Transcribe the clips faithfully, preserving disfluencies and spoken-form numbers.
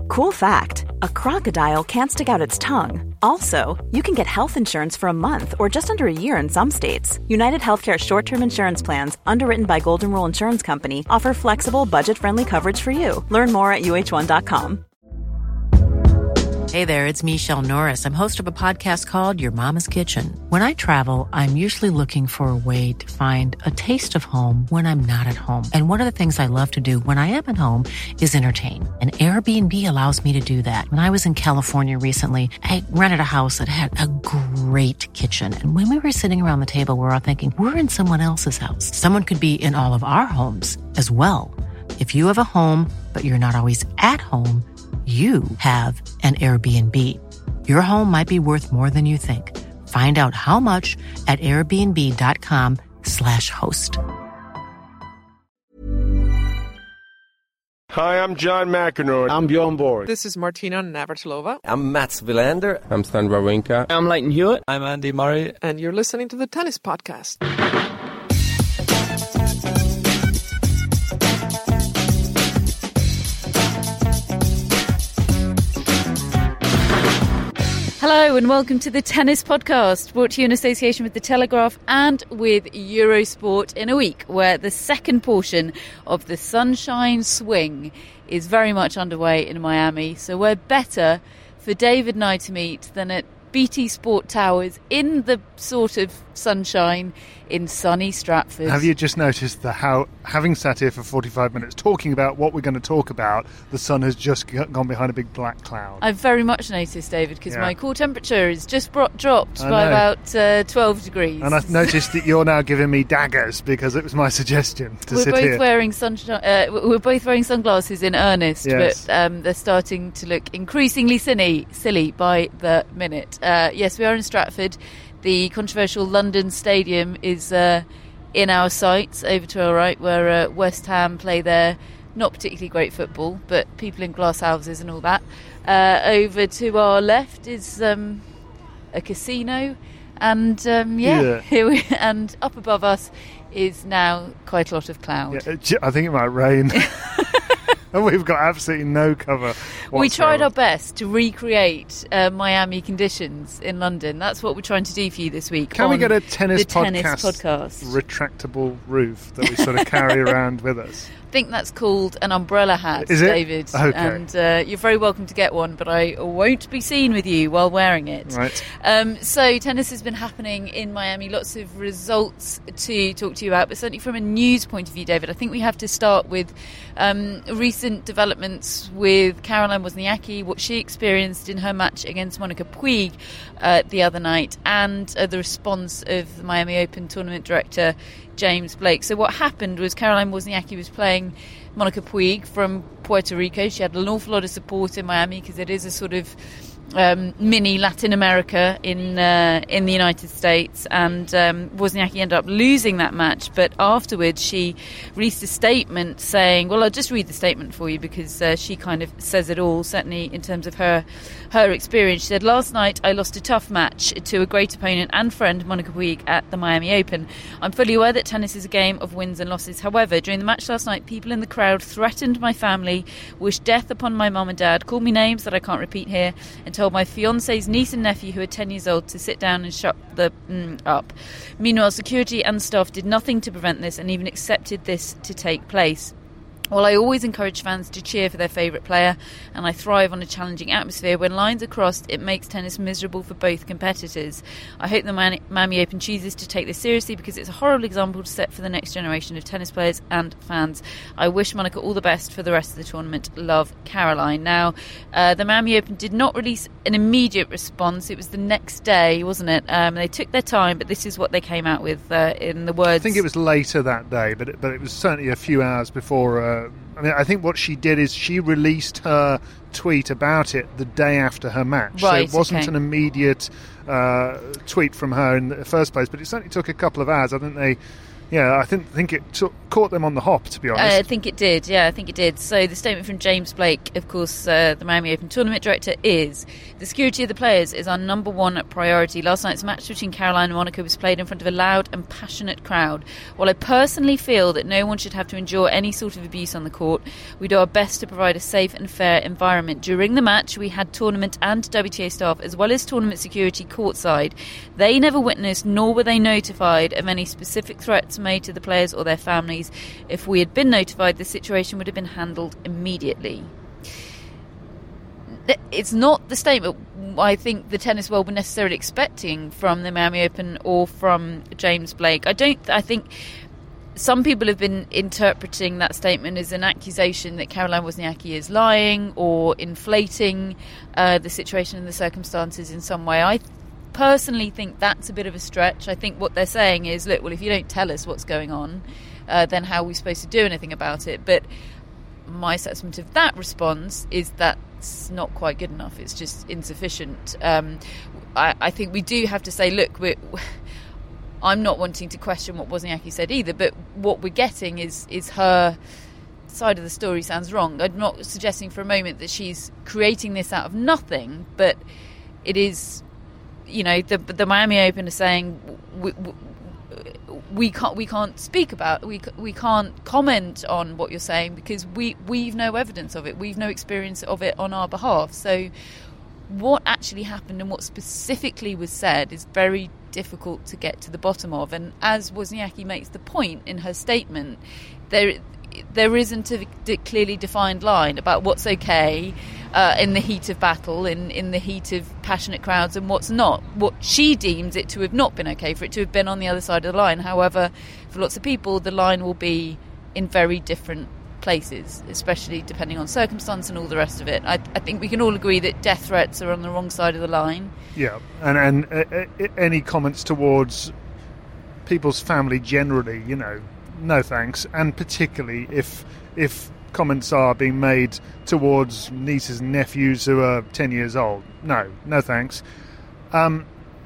Cool fact, a crocodile can't stick out its tongue. Also, you can get health insurance for a month or just under a year in some states. United Healthcare short-term insurance plans, underwritten by Golden Rule Insurance Company, offer flexible, budget-friendly coverage for you. Learn more at U H one dot com. Hey there, it's Michelle Norris. I'm host of a podcast called Your Mama's Kitchen. When I travel, I'm usually looking for a way to find a taste of home when I'm not at home. And one of the things I love to do when I am at home is entertain. And Airbnb allows me to do that. When I was in California recently, I rented a house that had a great kitchen. And when we were sitting around the table, we were all thinking, we're in someone else's house. Someone could be in all of our homes as well. If you have a home, but you're not always at home, you have an Airbnb. Your home might be worth more than you think. Find out how much at airbnb.com slash host. Hi, I'm John McEnroe. I'm Bjorn Borg. This is Martina Navratilova. I'm Mats Wilander. I'm Stan Wawrinka. I'm Leighton Hewitt. I'm Andy Murray. And you're listening to the Tennis Podcast. Hello and welcome to the Tennis Podcast, brought to you in association with The Telegraph and with Eurosport, in a week where the second portion of the Sunshine Swing is very much underway in Miami. So we're better for David and I to meet than at B T Sport Towers in the sort of sunshine in sunny Stratford. Have you just noticed that how, having sat here for forty-five minutes talking about what we're going to talk about, the sun has just gone behind a big black cloud? I've very much noticed, David, because yeah. my core temperature is just bro- dropped I by know. about uh, twelve degrees. And I've noticed that you're now giving me daggers because it was my suggestion to we're sit both here. wearing sunshine. Uh, we're both wearing sunglasses in earnest, Yes. but um, they're starting to look increasingly silly, silly by the minute. Uh, yes, we are in Stratford. The controversial London Stadium is uh, in our sights, over to our right, where uh, West Ham play their not particularly great football, but people in glass houses and all that. Uh, over to our left is um, a casino, and um, yeah, Yeah. here we, and up above us is now quite a lot of cloud. Yeah, I think it might rain. And we've got absolutely no cover whatsoever. We tried our best to recreate uh, Miami conditions in London. That's what we're trying to do for you this week. Can we get a tennis, the tennis podcast, podcast retractable roof that we sort of carry around with us? I think that's called an umbrella hat, Is it? David. Okay. And uh, you're very welcome to get one, but I won't be seen with you while wearing it. Right. Um, so tennis has been happening in Miami. Lots of results to talk to you about, but certainly from a news point of view, David, I think we have to start with um, recent developments with Caroline Wozniacki, what she experienced in her match against Monica Puig uh, the other night, and uh, the response of the Miami Open tournament director James Blake. So what happened was Caroline Wozniacki was playing Monica Puig from Puerto Rico. She had an awful lot of support in Miami because it is a sort of um, mini Latin America in uh, in the United States, and um, Wozniacki ended up losing that match. But afterwards she released a statement saying, well, I'll just read the statement for you because uh, she kind of says it all, certainly in terms of her her experience. She said, last night I lost a tough match to a great opponent and friend, Monica Puig, at the Miami Open. I'm fully aware that tennis is a game of wins and losses. However, during the match last night, people in the crowd threatened my family, wished death upon my mum and dad, called me names that I can't repeat here, and told my fiance's niece and nephew, who are ten years old, to sit down and shut the mm, up. Meanwhile, security and staff did nothing to prevent this and even accepted this to take place. Well, I always encourage fans to cheer for their favourite player, and I thrive on a challenging atmosphere. When lines are crossed, it makes tennis miserable for both competitors. I hope the Miami Open chooses to take this seriously because it's a horrible example to set for the next generation of tennis players and fans. I wish Monica all the best for the rest of the tournament. Love, Caroline. Now, uh, the Miami Open did not release an immediate response. It was the next day, wasn't it? Um, they took their time, but this is what they came out with uh, in the words. I think it was later that day, but it, but it was certainly a few hours before. Uh, I mean, I think what she did is she released her tweet about it the day after her match. Right, so it wasn't okay. an immediate uh, tweet from her in the first place, but it certainly took a couple of hours. I think they Yeah, I think think it took, caught them on the hop, to be honest. Uh, I think it did, yeah, I think it did. So the statement from James Blake, of course, uh, the Miami Open tournament director, is: the security of the players is our number one priority. Last night's match between Caroline and Monica was played in front of a loud and passionate crowd. While I personally feel that no one should have to endure any sort of abuse on the court, we do our best to provide a safe and fair environment. During the match, we had tournament and W T A staff, as well as tournament security courtside. They never witnessed, nor were they notified of any specific threats made to the players or their families. If we had been notified, the situation would have been handled immediately. It's not the statement I think the tennis world were necessarily expecting from the Miami Open or from James Blake. I don't. I think some people have been interpreting that statement as an accusation that Caroline Wozniacki is lying or inflating uh, the situation and the circumstances in some way. I personally think that's a bit of a stretch. I think what they're saying is, look, well, if you don't tell us what's going on, uh, then how are we supposed to do anything about it? But my assessment of that response is that's not quite good enough. It's just insufficient. Um, I, I think we do have to say, look, we're, I'm not wanting to question what Wozniacki said either, but what we're getting is is her side of the story sounds wrong. I'm not suggesting for a moment that she's creating this out of nothing, but it is... You know, the the Miami Open are saying we, we can't we can't speak about we we can't comment on what you're saying because we we've no evidence of it, we've no experience of it on our behalf. So, what actually happened and what specifically was said is very difficult to get to the bottom of. And as Wozniacki makes the point in her statement, there there isn't a clearly defined line about what's okay uh, in the heat of battle, in, in the heat of passionate crowds, and what's not. What she deems it to have not been okay, for it to have been on the other side of the line. However, for lots of people, the line will be in very different places, especially depending on circumstance and all the rest of it. I, I think we can all agree that death threats are on the wrong side of the line. Yeah, and, and uh, any comments towards people's family generally, you know, no thanks, and particularly if if comments are being made towards nieces and nephews who are ten years old. No, no thanks. Um,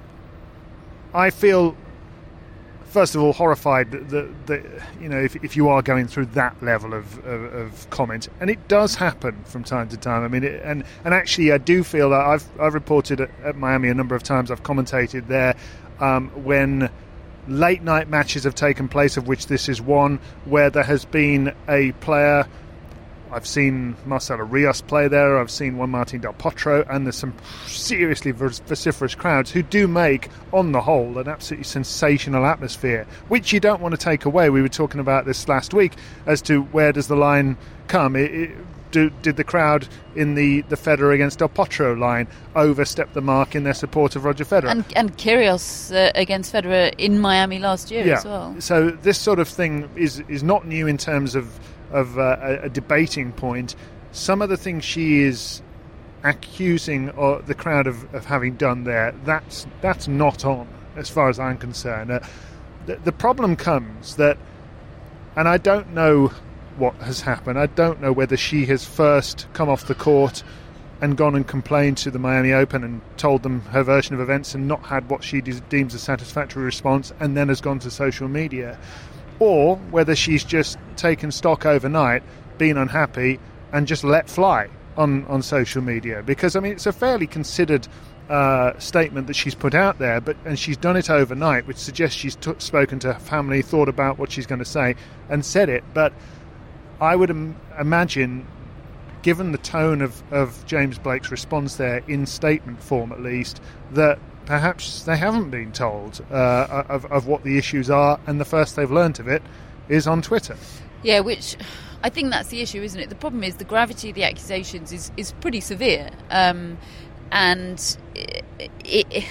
I feel, first of all, horrified that, that, that you know, if, if you are going through that level of, of, of comment, and it does happen from time to time. I mean, it, and and actually, I do feel that I've I've reported at, at Miami a number of times. I've commentated there um, when late night matches have taken place, of which this is one, where there has been a player. I've seen Marcelo Rios play there, I've seen Juan Martín del Potro, and there's some seriously vociferous crowds who do make, on the whole, an absolutely sensational atmosphere, which you don't want to take away. We were talking about this last week as to where does the line come. It, it, do, did the crowd in the, the Federer against Del Potro line overstep the mark in their support of Roger Federer? And, and Kyrgios uh, against Federer in Miami last year yeah. as well. So this sort of thing is, is not new in terms of of uh, a, a debating point. Some of the things she is accusing or the crowd of, of having done there, that's that's not on, as far as I'm concerned. Uh, the, the problem comes that, and I don't know what has happened, I don't know whether she has first come off the court and gone and complained to the Miami Open and told them her version of events and not had what she de- deems a satisfactory response, and then has gone to social media, or whether she's just taken stock overnight, been unhappy, and just let fly on, on social media. Because, I mean, it's a fairly considered uh, statement that she's put out there, but and she's done it overnight, which suggests she's t- spoken to her family, thought about what she's going to say, and said it. But I would im- imagine, given the tone of, of James Blake's response there, in statement form at least, that perhaps they haven't been told uh, of, of what the issues are, and the first they've learnt of it is on Twitter. Yeah, which I think that's the issue, isn't it? The problem is the gravity of the accusations is, is pretty severe. Um, and it, it,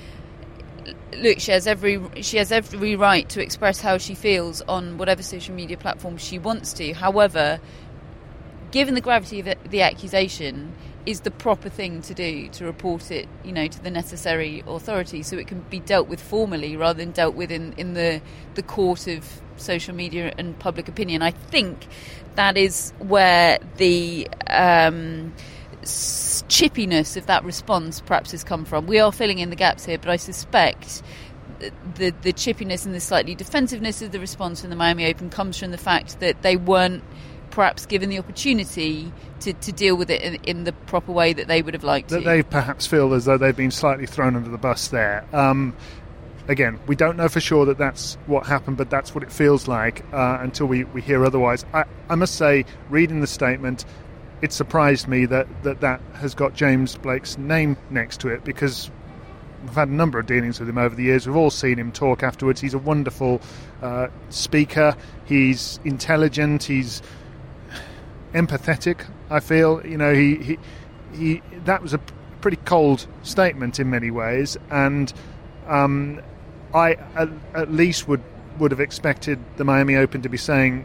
look, she has every she has every right to express how she feels on whatever social media platform she wants to. However, given the gravity of the, the accusation, is the proper thing to do to report it, you know, to the necessary authority, so it can be dealt with formally rather than dealt with in, in the the court of social media and public opinion. I think that is where the um, chippiness of that response perhaps has come from. We are filling in the gaps here, but I suspect the the chippiness and the slightly defensiveness of the response from the Miami Open comes from the fact that they weren't perhaps given the opportunity to, to deal with it in, in the proper way that they would have liked that to. They perhaps feel as though they've been slightly thrown under the bus there. Um, again, we don't know for sure that that's what happened, but that's what it feels like uh, until we, we hear otherwise. I, I must say, reading the statement, it surprised me that, that that has got James Blake's name next to it, because we've had a number of dealings with him over the years. We've all seen him talk afterwards. He's a wonderful uh, speaker. He's intelligent. He's empathetic, I feel. You know, he, he he that was a pretty cold statement in many ways, and um, I at, at least would would have expected the Miami Open to be saying,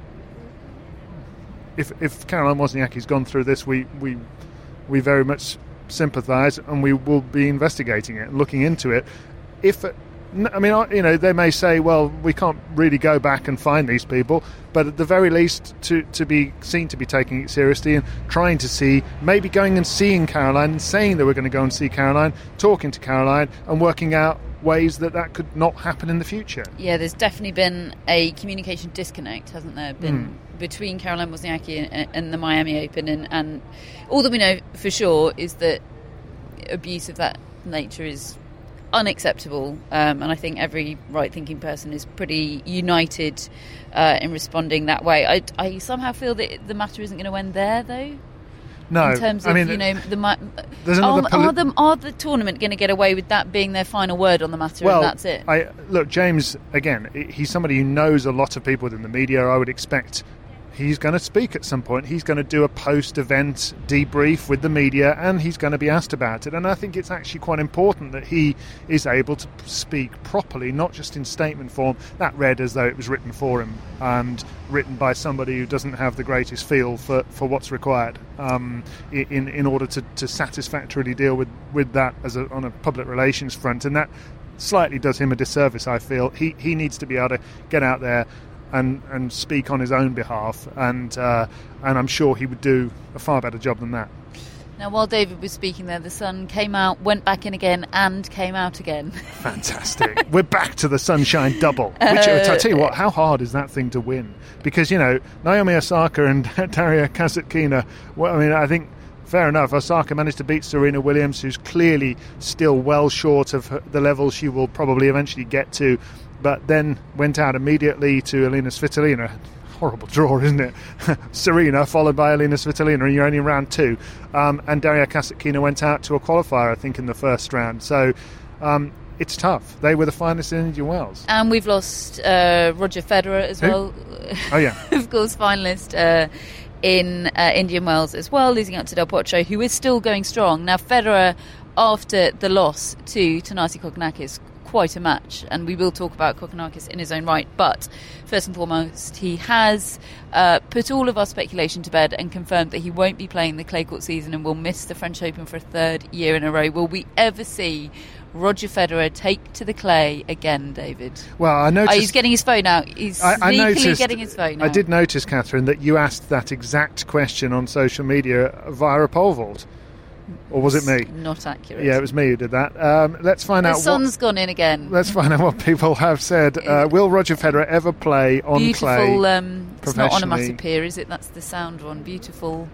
if if Caroline Wozniacki's gone through this, we we we very much sympathise, and we will be investigating it and looking into it. If I mean, you know, they may say, well, we can't really go back and find these people, but at the very least, to, to be seen to be taking it seriously and trying to see, maybe going and seeing Caroline and saying that we're going to go and see Caroline, talking to Caroline and working out ways that that could not happen in the future. Yeah, there's definitely been a communication disconnect, hasn't there, been mm. between Caroline Wozniacki and, and the Miami Open, and, and all that we know for sure is that abuse of that nature is unacceptable, um, and I think every right-thinking person is pretty united uh, in responding that way. I, I somehow feel that the matter isn't going to end there, though. No, in terms of, I mean, you know, the there's are, another poli- are, the, are the tournament going to get away with that being their final word on the matter, well, and that's it? I, look, James, again, he's somebody who knows a lot of people within the media. I would expect he's going to speak at some point. He's going to do a post-event debrief with the media, and he's going to be asked about it. And I think it's actually quite important that he is able to speak properly, not just in statement form. That read as though it was written for him and written by somebody who doesn't have the greatest feel for, for what's required um, in in order to, to satisfactorily deal with, with that as a, on a public relations front. And that slightly does him a disservice, I feel. He, he needs to be able to get out there and and speak on his own behalf, and uh, and I'm sure he would do a far better job than that. Now, while David was speaking there, the sun came out, went back in again, and came out again. Fantastic. We're back to the sunshine double. Which, uh, I tell you what, how hard is that thing to win? Because, you know, Naomi Osaka and Daria Kasatkina, well, I mean, I think, fair enough, Osaka managed to beat Serena Williams, who's clearly still well short of her, the level she will probably eventually get to, but then went out immediately to Elina Svitolina. Horrible draw, isn't it? Serena, followed by Elina Svitolina, and you're only in round two. Um, and Daria Kasatkina went out to a qualifier, I think, in the first round. So um, it's tough. They were the finalists in Indian Wells. And we've lost uh, Roger Federer as Who? well. Oh, yeah. Of course, finalist uh, in uh, Indian Wells as well, losing out to Del Potro, who is still going strong. Now, Federer, after the loss to Thanasi Kokkinakis, quite a match, and we will talk about Kokkinakis in his own right, but first and foremost, he has uh, put all of our speculation to bed and confirmed that he won't be playing the clay court season and will miss the French Open for a third year in a row. Will we ever see Roger Federer take to the clay again, David? Well, I noticed... Oh, he's getting his phone out. He's I, I sneakily noticed, getting his phone out. I did notice, Catherine, that you asked that exact question on social media via a pole vault. Or was it me? Not accurate. Yeah, it was me who did that. Um, let's find the out. The sun's what, gone in again. Let's find out what people have said. Uh, will Roger Federer ever play on Beautiful, clay? Beautiful. Um, it's not professionally? onomatopoeia, is it? That's the sound one. Beautiful.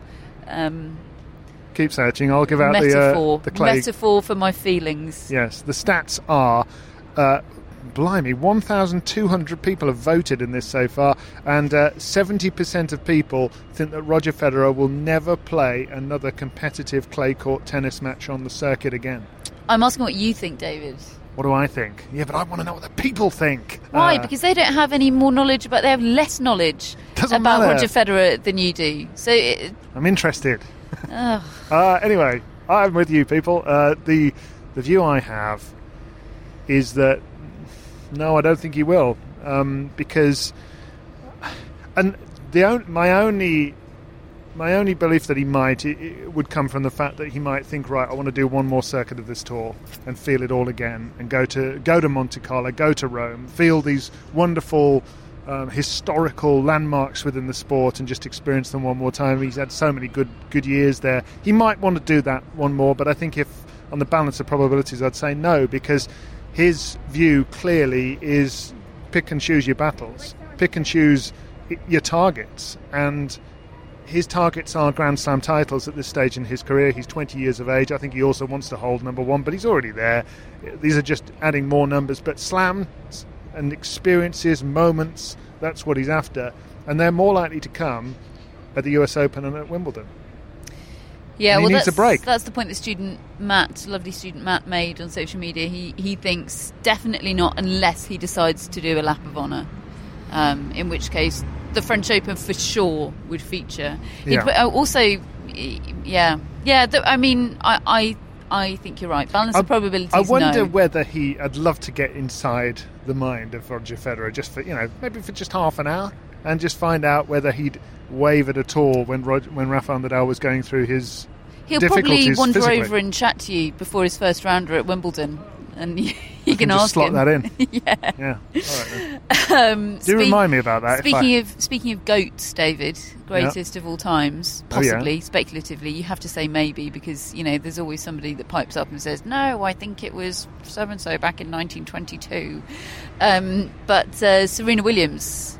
Um, Keep searching. I'll give out metaphor. the uh, the clay. Metaphor for my feelings. Yes, the stats are. Uh, Blimey, one thousand two hundred people have voted in this so far, and uh, seventy percent of people think that Roger Federer will never play another competitive clay court tennis match on the circuit again. I'm asking what you think, David. What do I think? Yeah, but I want to know what the people think. Why? Uh, because they don't have any more knowledge, but they have less knowledge Doesn't about matter. Roger Federer than you do. So it, I'm interested. uh, anyway, I'm with you, people. Uh, the the view I have is that no, I don't think he will, um, because, and the on, my only my only belief that he might it, it would come from the fact that he might think, right, I want to do one more circuit of this tour and feel it all again, and go to go to Monte Carlo, go to Rome, feel these wonderful um, historical landmarks within the sport, and just experience them one more time. He's had so many good good years there. He might want to do that one more, but I think if on the balance of probabilities, I'd say no, because his view clearly is pick and choose your battles, pick and choose your targets, and his targets are Grand Slam titles at this stage in his career. He's twenty years of age. I think he also wants to hold number one, but he's already there. These are just adding more numbers, but slams and experiences, moments, that's what he's after, and they're more likely to come at the U S Open and at Wimbledon. Yeah, and he well, needs that's, a break. That's the point that student Matt, lovely student Matt, made on social media. He he thinks definitely not unless he decides to do a lap of honour, um, in which case the French Open for sure would feature. Yeah. He'd, also, yeah, yeah. The, I mean, I, I I think you're right. Balance I, of probabilities. I wonder no. whether he. I'd love to get inside the mind of Roger Federer, just for you know, maybe for just half an hour, and just find out whether he'd wavered at all when Rod, when Rafael Nadal was going through his. He'll probably wander physically. over and chat to you before his first rounder at Wimbledon, and you, you can, can just ask slot him. that in. yeah. Yeah. All right, then. Um, Do speak, remind me about that. Speaking I... of speaking of goats, David, greatest yeah. of all times, possibly, oh, yeah. speculatively. You have to say maybe because you know there's always somebody that pipes up and says, "No, I think it was so and so back in nineteen twenty-two." Um, but uh, Serena Williams.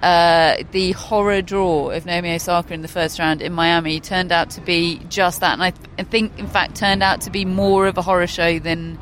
Uh, the horror draw of Naomi Osaka in the first round in Miami turned out to be just that, and I, th- I think in fact turned out to be more of a horror show than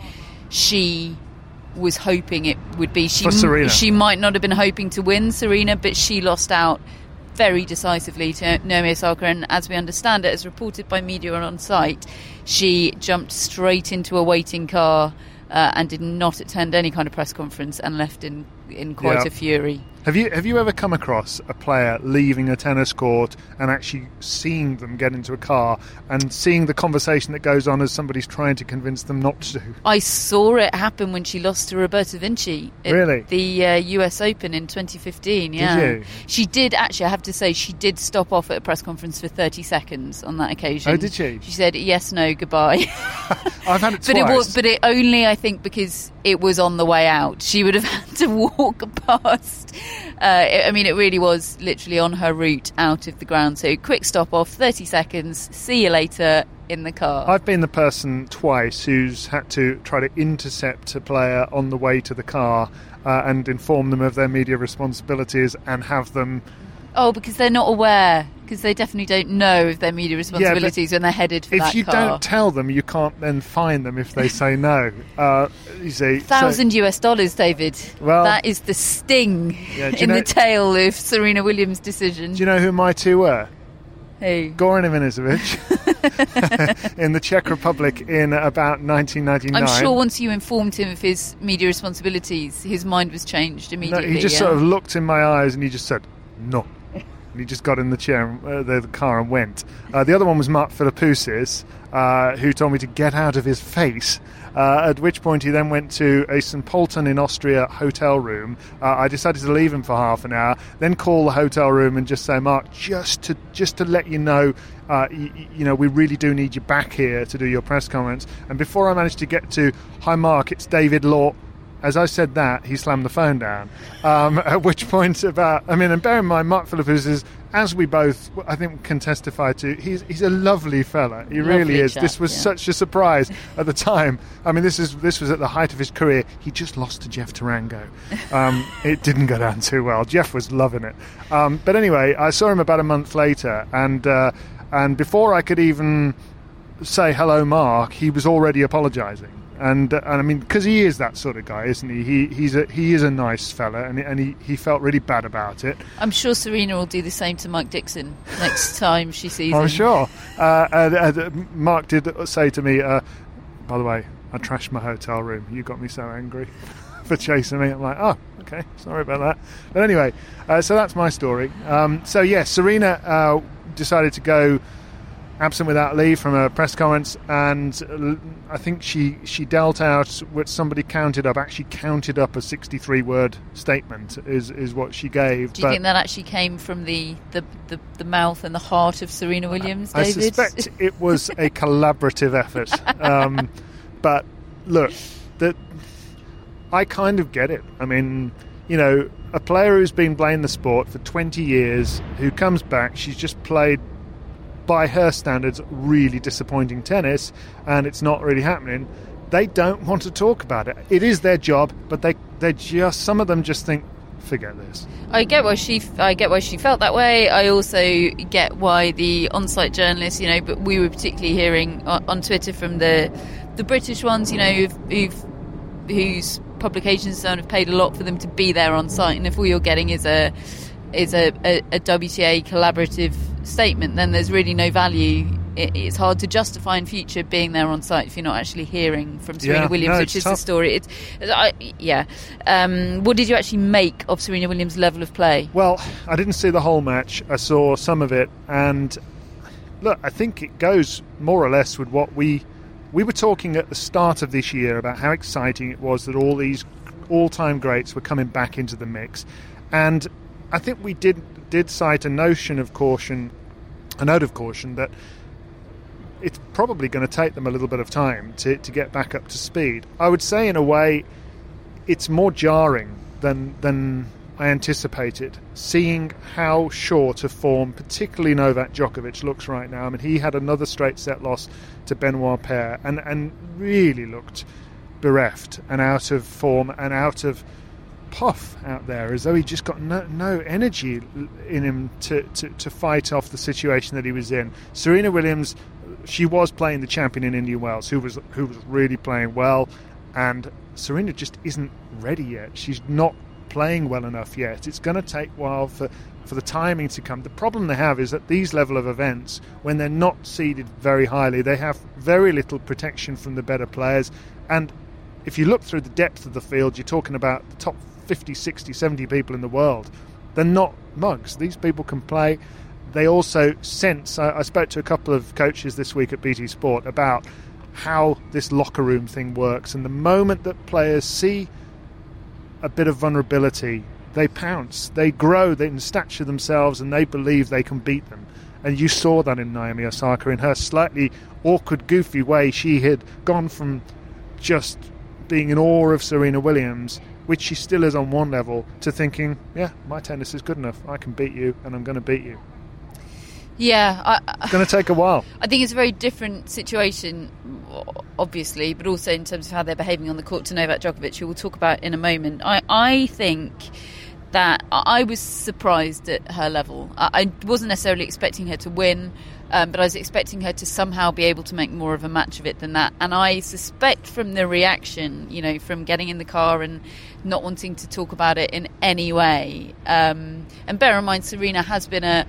she was hoping it would be. She, For Serena. she might not have been hoping to win, Serena, but she lost out very decisively to Naomi Osaka, and as we understand it, as reported by media on site, she jumped straight into a waiting car uh, and did not attend any kind of press conference and left in, in quite yeah. a fury. Have you have you ever come across a player leaving a tennis court and actually seeing them get into a car and seeing the conversation that goes on as somebody's trying to convince them not to? I saw it happen when she lost to Roberta Vinci at really? the uh, U S Open in twenty fifteen. Yeah, did you? She did actually. I have to say, she did stop off at a press conference for thirty seconds on that occasion. Oh, did she? She said yes, no, goodbye. I've had it twice. But it was, but it only, I think, because it was on the way out. She would have had to walk past. Uh, it, I mean, it really was literally on her route out of the ground. So quick stop off, thirty seconds. See you later in the car. I've been the person twice who's had to try to intercept a player on the way to the car uh, and inform them of their media responsibilities and have them. Oh, because they're not aware. Because they definitely don't know of their media responsibilities yeah, when they're headed for if that car. If you don't tell them, you can't then fine them if they say no. Uh, you see, Thousand so, U S dollars, David. Well, that is the sting yeah, in know, the tail of Serena Williams' decision. Do you know who my two were? Who? Goran Ivanisevic in the Czech Republic in about nineteen ninety-nine. I'm sure once you informed him of his media responsibilities, his mind was changed immediately. No, he just yeah. sort of looked in my eyes and he just said, no. And he just got in the chair, uh, the, the car, and went. Uh, the other one was Mark Philippoussis, uh, who told me to get out of his face. Uh, at which point he then went to a Saint Polten in Austria hotel room. Uh, I decided to leave him for half an hour, then call the hotel room and just say, Mark, just to just to let you know, uh, y- you know, we really do need you back here to do your press conference. And before I managed to get to, hi Mark, it's David Law. As I said that, he slammed the phone down. Um, at which point, about I mean, and bear in mind, Mark Philippoussis is, as we both, I think, can testify to, he's he's a lovely fella. He lovely really is. chap, this was yeah. such a surprise at the time. I mean, this is this was at the height of his career. He just lost to Jeff Tarango. Um, it didn't go down too well. Jeff was loving it. Um, but anyway, I saw him about a month later, and uh, and before I could even say hello, Mark, he was already apologising. And, uh, and I mean, because he is that sort of guy, isn't he? He he's a he is a nice fella, and and he, he felt really bad about it. I'm sure Serena will do the same to Mike Dixon next time she sees him. I'm sure. Uh, and, and Mark did say to me, uh, by the way, I trashed my hotel room. You got me so angry for chasing me. I'm like, oh, okay, sorry about that. But anyway, uh, so that's my story. Um, so yes, yeah, Serena uh, decided to go absent without leave from a press conference, and I think she she dealt out what somebody counted up, actually counted up a sixty-three word statement is is what she gave. Do you but think that actually came from the, the, the, the mouth and the heart of Serena Williams, I David? suspect it was a collaborative effort. Um, but look, the, I kind of get it. I mean, you know, a player who's been playing the sport for twenty years, who comes back, she's just played, by her standards, really disappointing tennis, and it's not really happening. they don't want to talk about it. It is their job, but they they just some of them just think, forget this. I get why she I get why she felt that way. I also get why the on-site journalists, you know, but we were particularly hearing on, on Twitter from the the British ones, you know, who've, who've whose publications don't have paid a lot for them to be there on site, and if all you're getting is a is a, a, a W T A collaborative statement, then there's really no value. It, it's hard to justify in future being there on site if you're not actually hearing from Serena yeah, Williams, no, which is tough. the story. It's, I, yeah. Um, what did you actually make of Serena Williams' level of play? Well, I didn't see the whole match. I saw some of it, and look, I think it goes more or less with what we we were talking at the start of this year about how exciting it was that all these all-time greats were coming back into the mix, and I think we did did cite a notion of caution, a note of caution that it's probably going to take them a little bit of time to, to get back up to speed. I would say, in a way, it's more jarring than than I anticipated, seeing how short of form, particularly Novak Djokovic, looks right now. I mean, he had another straight set loss to Benoit Paire and, and really looked bereft and out of form and out of puff out there, as though he just got no, no energy in him to, to, to fight off the situation that he was in. Serena Williams, she was playing the champion in Indian Wells, who was who was really playing well, and Serena just isn't ready yet. She's not playing well enough yet. It's going to take a while for, for the timing to come. The problem they have is that these level of events, when they're not seeded very highly, they have very little protection from the better players, and if you look through the depth of the field, you're talking about the top fifty, sixty, seventy people in the world. They're not mugs. These people can play. They also sense, I, I spoke to a couple of coaches this week at B T Sport about how this locker room thing works, and the moment that players see a bit of vulnerability, they pounce, they grow they in stature themselves, and they believe they can beat them. And you saw that in Naomi Osaka. In her slightly awkward, goofy way, she had gone from just being in awe of Serena Williams, which she still is on one level, to thinking, yeah, my tennis is good enough, I can beat you, and I'm going to beat you. Yeah, I, It's going to take a while. I think it's a very different situation, obviously, but also in terms of how they're behaving on the court to Novak Djokovic, who we'll talk about in a moment. I, I think that I was surprised at her level. I, I wasn't necessarily expecting her to win, um, but I was expecting her to somehow be able to make more of a match of it than that. And I suspect from the reaction, you know, from getting in the car and not wanting to talk about it in any way. Um, and bear in mind, Serena has been a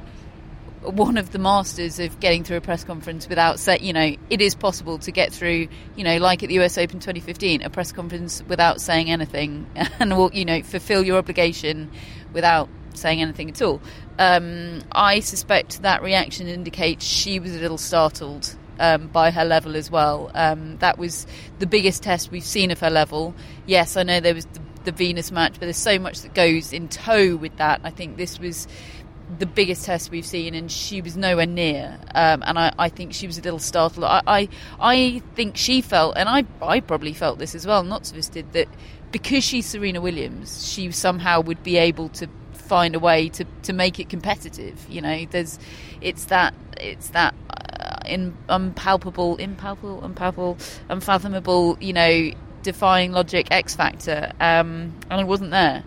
one of the masters of getting through a press conference without say, you know, it is possible to get through, you know, like at the U S Open twenty fifteen, a press conference without saying anything and, you know, fulfill your obligation without saying anything at all. Um, I suspect that reaction indicates she was a little startled um, by her level as well. Um, that was the biggest test we've seen of her level. Yes, I know there was the, the Venus match, but there's so much that goes in tow with that. I think this was the biggest test we've seen, and she was nowhere near. Um, and I, I think she was a little startled. I, I, I think she felt, and I, I probably felt this as well, not Svisted, that because she's Serena Williams, she somehow would be able to find a way to, to make it competitive. You know, there's, it's that, it's that uh, in, unpalpable, impalpable, unpalpable, unfathomable, you know, defying logic X factor, um, and it wasn't there.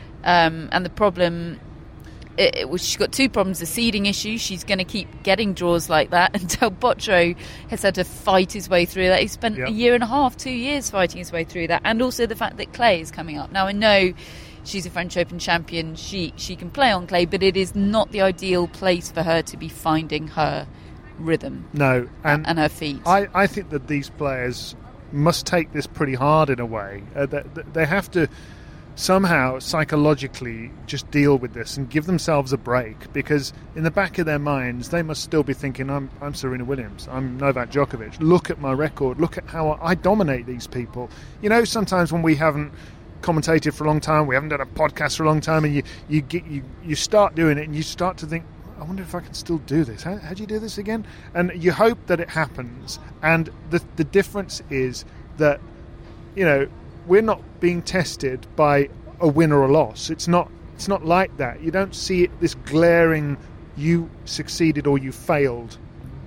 Um, and the problem. It, it was, she's got two problems. The seeding issue, she's going to keep getting draws like that until Potro has had to fight his way through that. He spent yep. a year and a half, two years fighting his way through that. And also the fact that clay is coming up. Now, I know she's a French Open champion. She, she can play on clay, but it is not the ideal place for her to be finding her rhythm. No. And, and her feet. I, I think that these players must take this pretty hard in a way. Uh, they, they have to somehow psychologically just deal with this and give themselves a break, because in the back of their minds they must still be thinking, I'm, I'm Serena Williams, I'm Novak Djokovic, look at my record, look at how I dominate these people. You know, sometimes when we haven't commentated for a long time, we haven't done a podcast for a long time, and you, you, get, you, you start doing it and you start to think, I wonder if I can still do this. How, how do you do this again? And you hope that it happens, and the, the difference is that, you know, we're not being tested by a win or a loss. It's not it's not like that. You don't see it, this glaring, you succeeded or you failed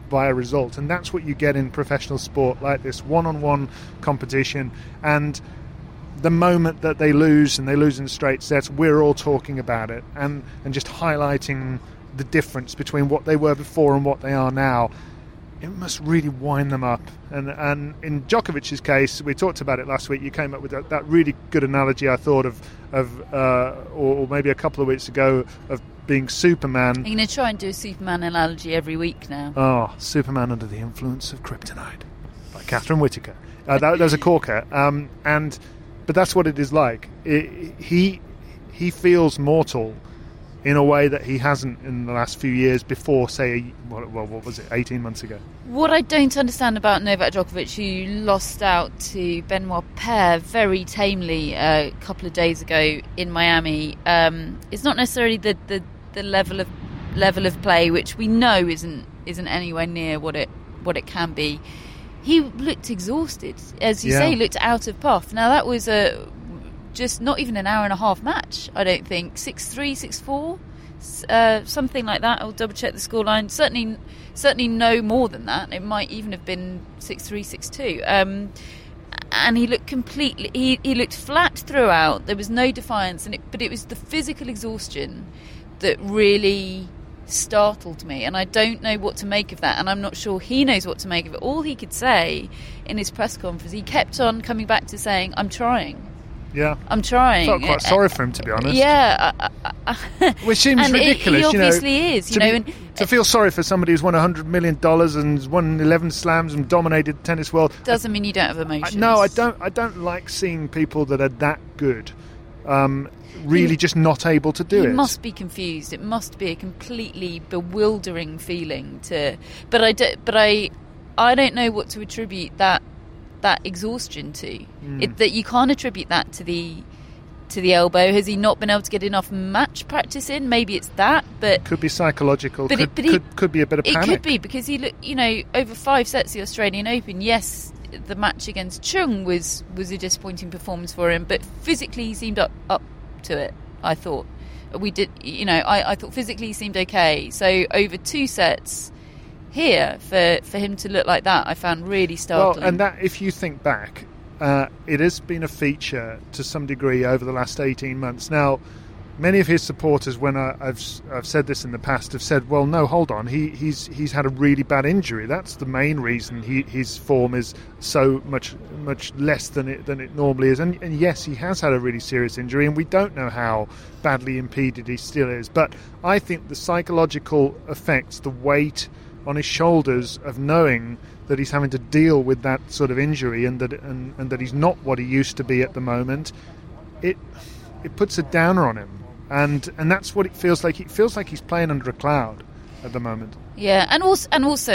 by a result, and that's what you get in professional sport like this, one-on-one competition. And the moment that they lose, and they lose in straight sets, we're all talking about it and, and just highlighting the difference between what they were before and what they are now. It must really wind them up. And and in Djokovic's case, we talked about it last week, you came up with that, that really good analogy, I thought, of, of uh, or, or maybe a couple of weeks ago, of being Superman. I'm going to try and do a Superman analogy every week now. Oh, Superman under the influence of kryptonite by Catherine Whitaker. Uh, that, that was a corker. Um, and... But that's what it is like. It, he he feels mortal in a way that he hasn't in the last few years before, say, what, what, what was it, eighteen months ago. What I don't understand about Novak Djokovic, who lost out to Benoit Paire very tamely a couple of days ago in Miami, um, is not necessarily the, the, the level of level of play, which we know isn't isn't anywhere near what it what it can be. He looked exhausted, as you yeah. say, he looked out of puff. Now, that was a just not even an hour and a half match, I don't think. six three, six four, uh, something like that. I'll double-check the scoreline. Certainly, certainly no more than that. It might even have been six three, six two. Um, and he looked completely... He, he looked flat throughout. There was no defiance, and it, but it was the physical exhaustion that really... startled me, and I don't know what to make of that, and I'm not sure he knows what to make of it. All he could say in his press conference, he kept on coming back to saying, I'm trying. Yeah. I'm trying. I felt quite sorry for him, to be honest. Yeah. I, I, I, Which seems and ridiculous, it, he you know. obviously is, you to, know. be, and, to feel sorry for somebody who's won one hundred million dollars and has won eleven slams and dominated the tennis world. Doesn't mean you don't have emotions. I, no, I don't, I don't like seeing people that are that good um, really just not able to do he it. He must be confused. It must be a completely bewildering feeling to. But I, do, but I, I don't know what to attribute that that exhaustion to. Mm. It, that you can't attribute that to the to the elbow. Has he not been able to get enough match practice in? Maybe it's that. But could be psychological. But could, it, but he, could, could be a bit of it panic. It could be because he looked. You know, over five sets of the Australian Open. Yes. The match against Chung was, was a disappointing performance for him, but physically he seemed up, up to it, I thought. We did, you know, I, I thought physically he seemed okay. So over two sets here, for, for him to look like that, I found really startling. Well, and that, if you think back, uh, it has been a feature to some degree over the last eighteen months. Now, many of his supporters, when I, I've I've said this in the past, have said, "Well, no, hold on. He he's he's had a really bad injury. That's the main reason he, his form is so much much less than it than it normally is." And, and yes, he has had a really serious injury, and we don't know how badly impeded he still is. But I think the psychological effects, the weight on his shoulders of knowing that he's having to deal with that sort of injury, and that and, and that he's not what he used to be at the moment, it it puts a downer on him. And and that's what it feels like. It feels like he's playing under a cloud at the moment. Yeah, and also, and also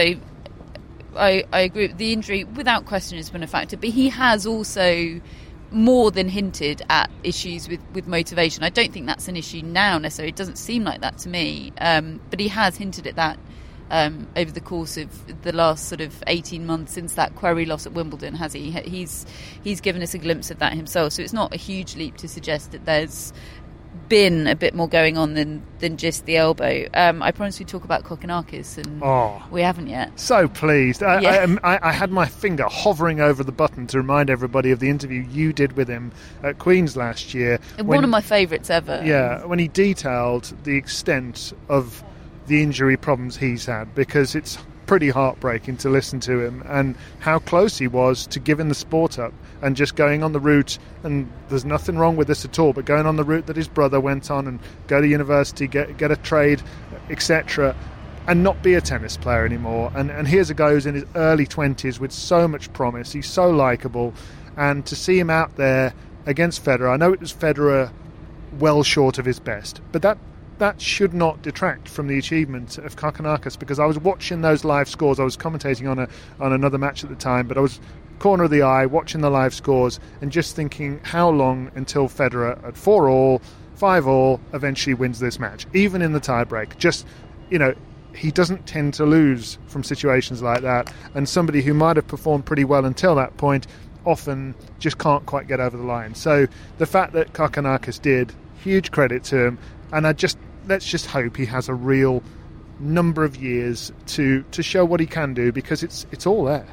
I, I agree with the injury, without question, has been a factor. But he has also more than hinted at issues with, with motivation. I don't think that's an issue now necessarily. It doesn't seem like that to me. Um, but he has hinted at that um, over the course of the last sort of eighteen months since that query loss at Wimbledon, has he? He's, he's given us a glimpse of that himself. So it's not a huge leap to suggest that there's been a bit more going on than, than just the elbow. Um, I promised we'd talk about Kokkinakis, and oh, we haven't yet. So pleased. I, yeah. I, I, I had my finger hovering over the button to remind everybody of the interview you did with him at Queen's last year. One when, of my favourites ever. Yeah, when he detailed the extent of the injury problems he's had, because it's pretty heartbreaking to listen to him, and how close he was to giving the sport up and just going on the route, and there's nothing wrong with this at all, but going on the route that his brother went on and go to university, get get a trade, et cetera, and not be a tennis player anymore. And and here's a guy who's in his early twenties with so much promise. He's so likeable, and to see him out there against Federer, I know it was Federer well short of his best, but that that should not detract from the achievement of Kokkinakis, because I was watching those live scores. I was commentating on a on another match at the time, but I was corner of the eye watching the live scores and just thinking, how long until Federer at four all, five all eventually wins this match, even in the tiebreak? Just, you know, he doesn't tend to lose from situations like that, and somebody who might have performed pretty well until that point often just can't quite get over the line. So the fact that Kokkinakis did, huge credit to him. And I just let's just hope he has a real number of years to to show what he can do, because it's it's all there.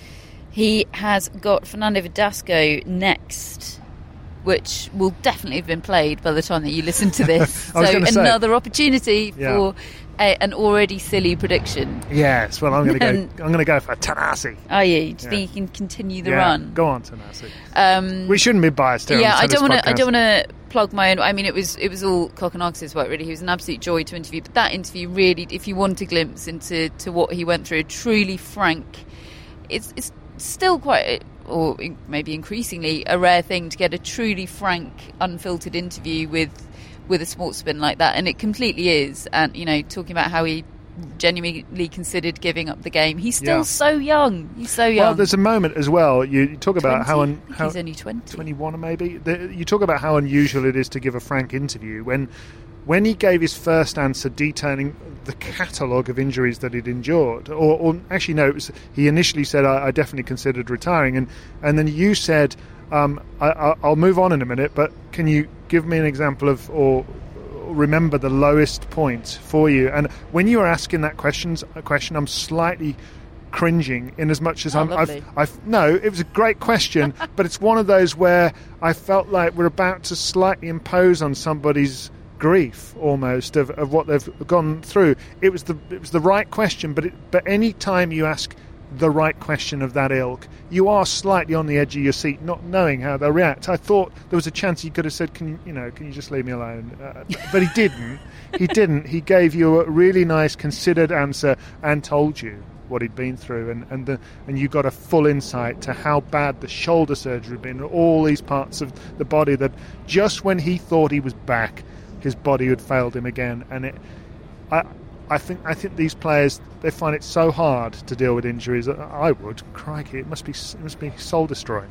He has got Fernando Verdasco next, which will definitely have been played by the time that you listen to this. So another say. opportunity yeah. for a, an already silly prediction. Yes, well, I'm going to go. I'm going to go for Tanasi. Are you? Do you yeah. think you can continue the yeah. run? Go on, Tanasi. Um, we shouldn't be biased here. Yeah, on I don't want to. I podcast. don't want to plug my own. I mean, it was it was all Kokonakis' work. Really, he was an absolute joy to interview. But that interview really, if you want a glimpse into to what he went through, truly frank. It's it's. Still quite, or maybe increasingly, a rare thing to get a truly frank, unfiltered interview with with a sportsman like that, and it completely is. And you know, talking about how he genuinely considered giving up the game. He's still yeah. so young. He's so young. Well, there's a moment as well. You, you talk about twenty? how, un, how he's only twenty, twenty-one maybe. The, you talk about how unusual it is to give a frank interview when. When he gave his first answer detailing the catalogue of injuries that he'd endured, or, or actually no, it was, he initially said, I, I definitely considered retiring, and, and then you said, um, I, I'll move on in a minute, but can you give me an example of, or remember the lowest point for you? And when you were asking that questions, question, I'm slightly cringing in as much as oh, I'm I've, I've no it was a great question but it's one of those where I felt like we're about to slightly impose on somebody's grief almost of, of what they've gone through. It was the it was the right question, but it, but any time you ask the right question of that ilk, you are slightly on the edge of your seat, not knowing how they'll react. I thought there was a chance he could have said, "Can you, you know, can you just leave me alone?" Uh, but he didn't. He didn't. He gave you a really nice, considered answer and told you what he'd been through, and and the, and you got a full insight to how bad the shoulder surgery had been, and all these parts of the body that just when he thought he was back, his body had failed him again. And it, I, I think, I think these players, they find it so hard to deal with injuries. I would, crikey, it must be, it must be soul destroying.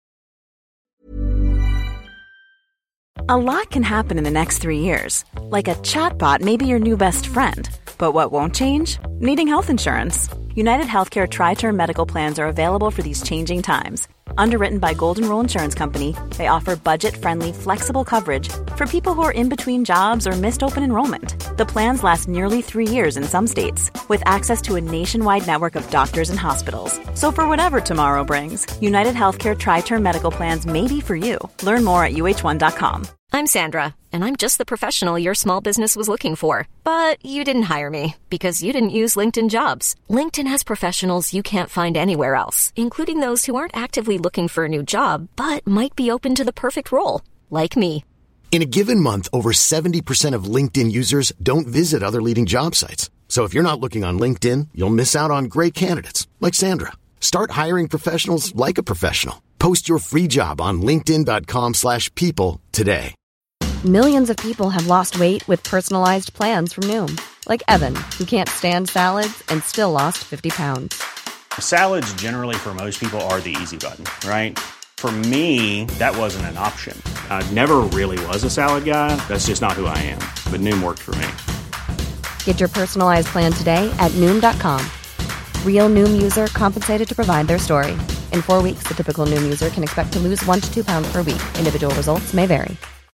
A lot can happen in the next three years, like a chatbot may be your new best friend. But what won't change? Needing health insurance. United Healthcare Tri-Term Medical Plans are available for these changing times. Underwritten by Golden Rule Insurance Company, they offer budget-friendly, flexible coverage for people who are in between jobs or missed open enrollment. The plans last nearly three years in some states, with access to a nationwide network of doctors and hospitals. So for whatever tomorrow brings, United Healthcare Tri-Term Medical Plans may be for you. Learn more at U H one dot com. I'm Sandra, and I'm just the professional your small business was looking for. But you didn't hire me because you didn't use LinkedIn Jobs. LinkedIn has professionals you can't find anywhere else, including those who aren't actively looking for a new job, but might be open to the perfect role, like me. In a given month, over seventy percent of LinkedIn users don't visit other leading job sites. So if you're not looking on LinkedIn, you'll miss out on great candidates, like Sandra. Start hiring professionals like a professional. Post your free job on linkedin dot com slash people today. Millions of people have lost weight with personalized plans from Noom. Like Evan, who can't stand salads and still lost fifty pounds. Salads generally for most people are the easy button, right? For me, that wasn't an option. I never really was a salad guy. That's just not who I am. But Noom worked for me. Get your personalized plan today at Noom dot com. Real Noom user compensated to provide their story. In four weeks, the typical Noom user can expect to lose one to two pounds per week. Individual results may vary.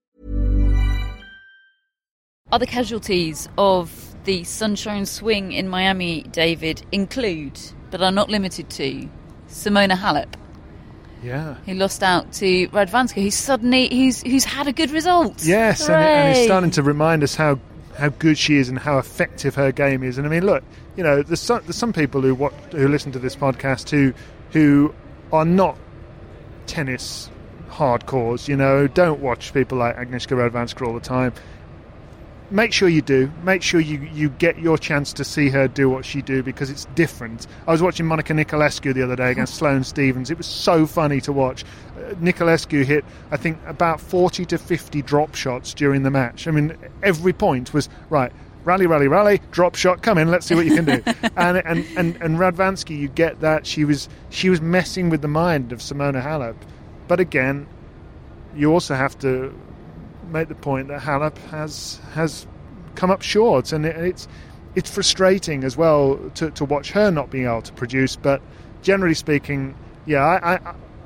Other casualties of the Sunshine Swing in Miami, David, include, but are not limited to, Simona Halep. Yeah. Who lost out to Radwanska, who's suddenly who's who's had a good result. Yes, and, and it's starting to remind us how, how good she is and how effective her game is. And I mean, look, you know, there's some, there's some people who watch, who listen to this podcast who who are not tennis hardcores, you know, don't watch people like Agnieszka Radwanska all the time. Make sure you do. Make sure you, you get your chance to see her do what she do, because it's different. I was watching Monica Niculescu the other day against Sloane Stephens. It was so funny to watch. Uh, Niculescu hit, I think, about forty to fifty drop shots during the match. I mean, every point was, right, rally, rally, rally, drop shot, come in, let's see what you can do. and, and, and, and Radwanska, you get that. She was, she was messing with the mind of Simona Halep. But again, you also have to make the point that Halep has has come up short, and it, it's it's frustrating as well to, to watch her not being able to produce. But generally speaking, yeah, I, I,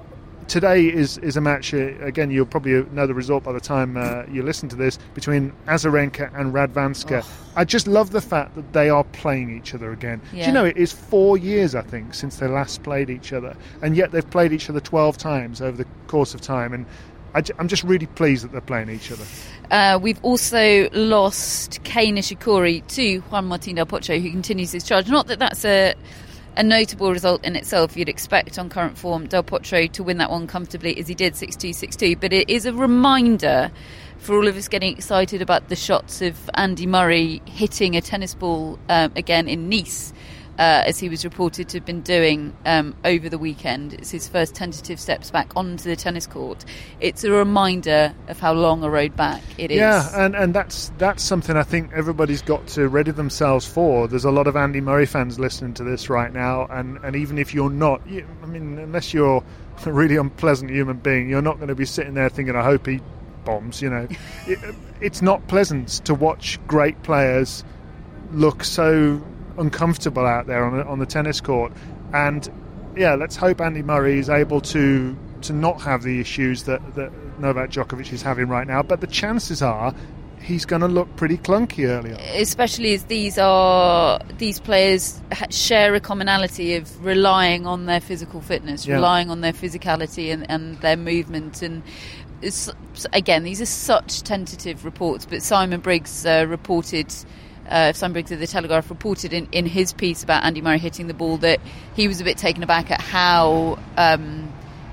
today is, is a match, uh, again, you'll probably know the result by the time uh, you listen to this, between Azarenka and Radwanska. Oh. I just love the fact that they are playing each other again. Yeah. Do you know, it is four years, I think, since they last played each other, and yet they've played each other twelve times over the course of time, and I, I'm just really pleased that they're playing each other. Uh, we've also lost Kei Nishikori to Juan Martín del Potro, who continues his charge. Not that that's a... a notable result in itself. You'd expect on current form Del Potro to win that one comfortably, as he did, six two, six two, but it is a reminder for all of us getting excited about the shots of Andy Murray hitting a tennis ball um, again in Nice, uh, as he was reported to have been doing um, over the weekend. It's his first tentative steps back onto the tennis court. It's a reminder of how long a road back it is. Yeah, and, and that's that's something I think everybody's got to ready themselves for. There's a lot of Andy Murray fans listening to this right now, and, and even if you're not, you, I mean, unless you're a really unpleasant human being, you're not going to be sitting there thinking, I hope he bombs, you know. it, it's not pleasant to watch great players look so uncomfortable out there on the, on the tennis court, and yeah, let's hope Andy Murray is able to to not have the issues that, that Novak Djokovic is having right now, but the chances are he's going to look pretty clunky earlier, especially as these are these players share a commonality of relying on their physical fitness, yeah. relying on their physicality and, and their movement. And it's, again, these are such tentative reports, but Simon Briggs uh, reported Uh, Simon Briggs of the Telegraph reported in, in his piece about Andy Murray hitting the ball that he was a bit taken aback at how um,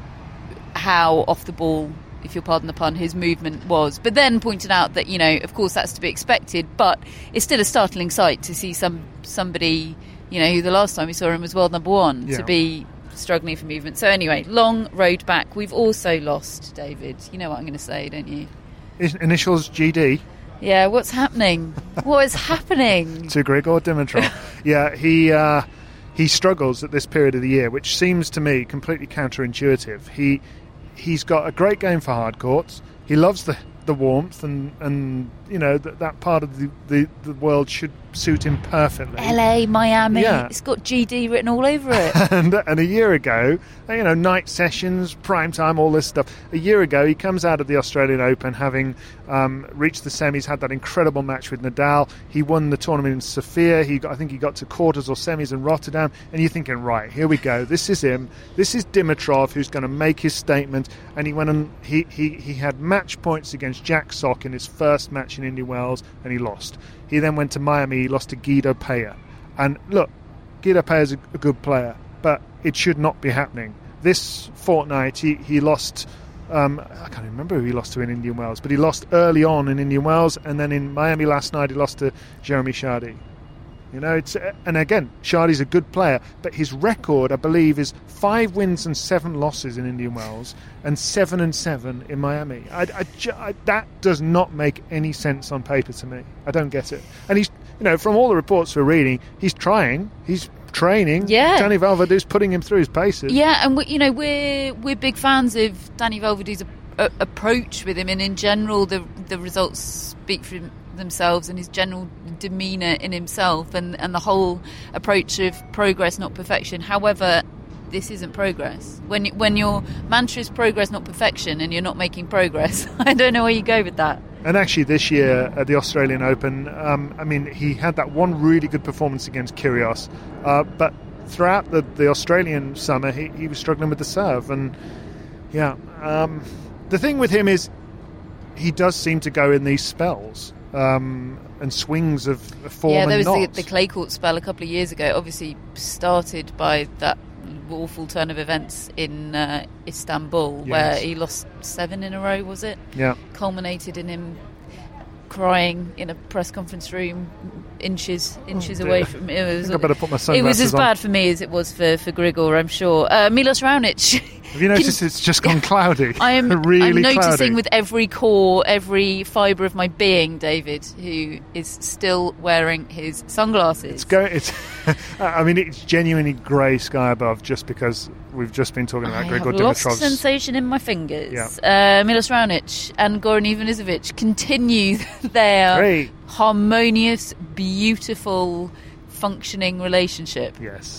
how off the ball, if you'll pardon the pun, his movement was. But then pointed out that, you know, of course that's to be expected, but it's still a startling sight to see some somebody, you know, who the last time we saw him was world number one, yeah. to be struggling for movement. So anyway, long road back. We've also lost, David. You know what I'm going to say, don't you? Initials G D. Yeah, what's happening? What is happening? To Grigor Dimitrov. Yeah, he uh, he struggles at this period of the year, which seems to me completely counterintuitive. He he's got a great game for hard courts. He loves the the warmth, and, and you know that that part of the, the, the world should suit him perfectly. L A, Miami, yeah. It's got G D written all over it. and, and a year ago, you know, night sessions, prime time, all this stuff. A year ago, he comes out of the Australian Open having um, reached the semis, had that incredible match with Nadal. He won the tournament in Sofia. He got, I think he got to quarters or semis in Rotterdam. And you're thinking, right, here we go. This is him. This is Dimitrov, who's going to make his statement. And he went and he, he, he had match points against Jack Sock in his first match in Indian Wells, and he lost. He then went to Miami, he lost to Guido Pella. And look, Guido Pella's a, a good player, but it should not be happening. This fortnight, he, he lost, um, I can't remember who he lost to in Indian Wells, but he lost early on in Indian Wells, and then in Miami last night, he lost to Jeremy Chardy. You know, it's and again, Chardy's a good player, but his record, I believe, is five wins and seven losses in Indian Wells and seven and seven in Miami. I, I, I, that does not make any sense on paper to me. I don't get it. And he's, you know, from all the reports we're reading, he's trying, he's training. Yeah, Danny Velvadu's putting him through his paces. Yeah, and we, you know, we're we're big fans of Danny Velvadu's a, a, approach with him, and in general, the the results speak for him themselves, and his general demeanour in himself, and, and the whole approach of progress, not perfection. However, this isn't progress. When when your mantra is progress, not perfection, and you're not making progress, I don't know where you go with that. And actually this year at the Australian Open, um, I mean, he had that one really good performance against Kyrgios, uh, but throughout the, the Australian summer, he, he was struggling with the serve. And yeah, um, the thing with him is he does seem to go in these spells. Um, and swings of form. Yeah, there was and the, the clay court spell a couple of years ago. Obviously, started by that awful turn of events in uh, Istanbul, yes. where he lost seven in a row. Was it? Yeah. Culminated in him crying in a press conference room, inches inches oh, away from. It was. I, think I better put my sunglasses It was as on. bad for me as it was for for Grigor, I'm sure. Uh, Milos Raonic. Have you noticed Can, it's just gone cloudy? I am really I'm noticing cloudy. With every core, every fibre of my being, David, who is still wearing his sunglasses. It's go. It's. I mean, it's genuinely grey sky above, just because we've just been talking about I Grigor have Dimitrov's lost sensation in my fingers. Yeah. Uh, Milos Raonic and Goran Ivanisevic continue their Great. harmonious, beautiful, functioning relationship. Yes.